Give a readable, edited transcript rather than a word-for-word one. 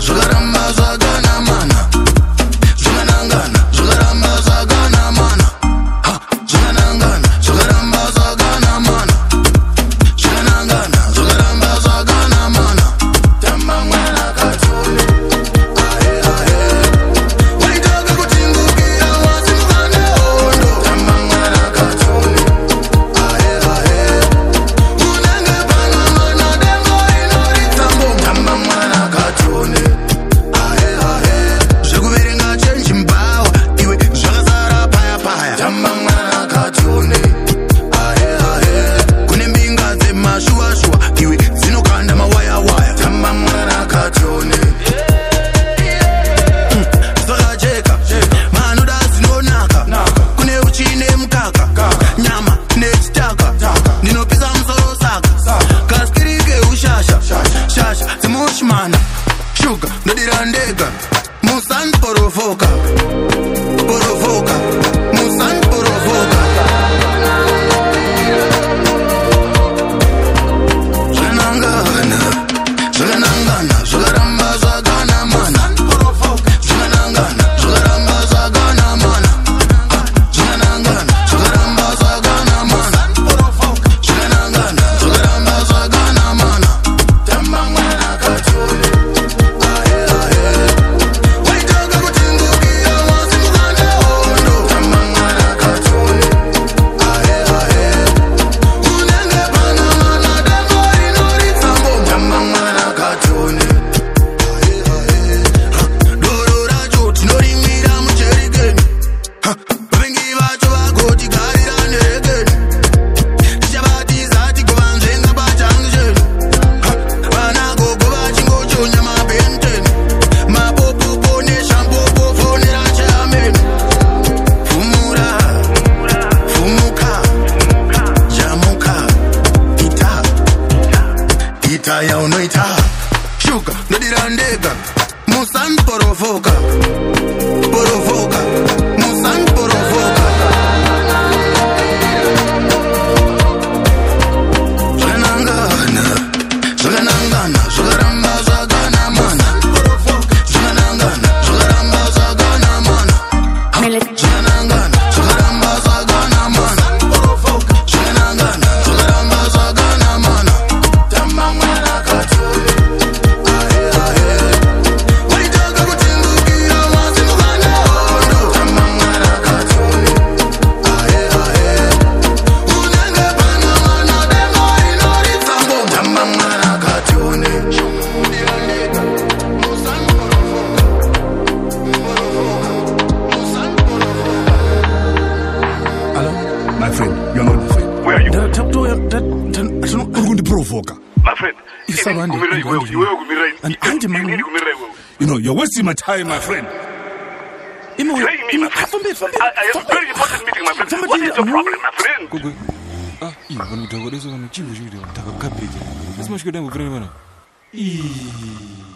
zvakaramba zvakana mana zvakanangana zvakaramba zvakana mana zvakanangana zvakaramba zvakana mana zvakanangana zvakaramba zvakana mana tamba mwana katone ahe ahe waitaka kutingukira wasimuka nehondo tamba mwana katone ahe ahe unenge pana mana dengo inoritsambo tamba mwana katone ahe ahe zvekuverenga chenji mbawa iwe zvakazara paya paya tamba mwana katone ahe ahe kune mbinga dzemashuwa-shuwa iwe dzinokanda mawaya-waya tamba mwana katone zvakajeka manoda zinonaka kune uchine mukaka nyama nechitaka ndinopisa musoro saka kaskirike ushasha shasha dzimushmana shuga ndodira ndega musan porovoka porovoka musan porovoka zvakanangana zvakanangana zvakaramba zvakana mana zvakanangana zvakaramba zvakana mana zvakanangana zvakaramba zvakana mana zvakanangana zvakaramba zvakana mana tamba mwana katone ahe ahe waitaka kutingukira wasimuka nehondo tamba mwana katone ahe ahe unenge pana mana dengo inoritsambo tamba mwana katone ahe ahe doro racho tinorimwira mujerikeni vavengi vacho vagotigarira nerekeni tichavatiza tigovanzvenga pachangisheni vana gogo vachingochonya mabhenteni mapopopo neshampopo fonera cheameni fumura fumuka jamuka ita yaunoita shuka ndodira ndega musan porovoka porovoka musan porovoka zvakanangana zvakanangana zvakaramba zvakana mana zvakanangana zvakaramba zvakana mana zvakanangana zvakaramba zvakana mana zvakanangana zvakaramba zvakana mana tamba mwana katone ahe ahe waitaka kutingukira wasimuka nehondo tamba mwana katone ahe ahe unenge pana mana dengo inoritsambo tamba mwana katone ndiraneka musan porovoka porovoka musan porovoka. Hello? My friend, you are not my friend. Where are you? Provoker. My friend, Isabandi. You know, you're wasting my time, my friend. Pay me, my friend. I have a very important meeting, my friend. What is your problem, my friend? Ii,